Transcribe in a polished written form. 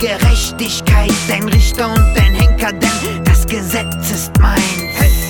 Gerechtigkeit, dein Richter und dein Henker, denn das Gesetz ist meins.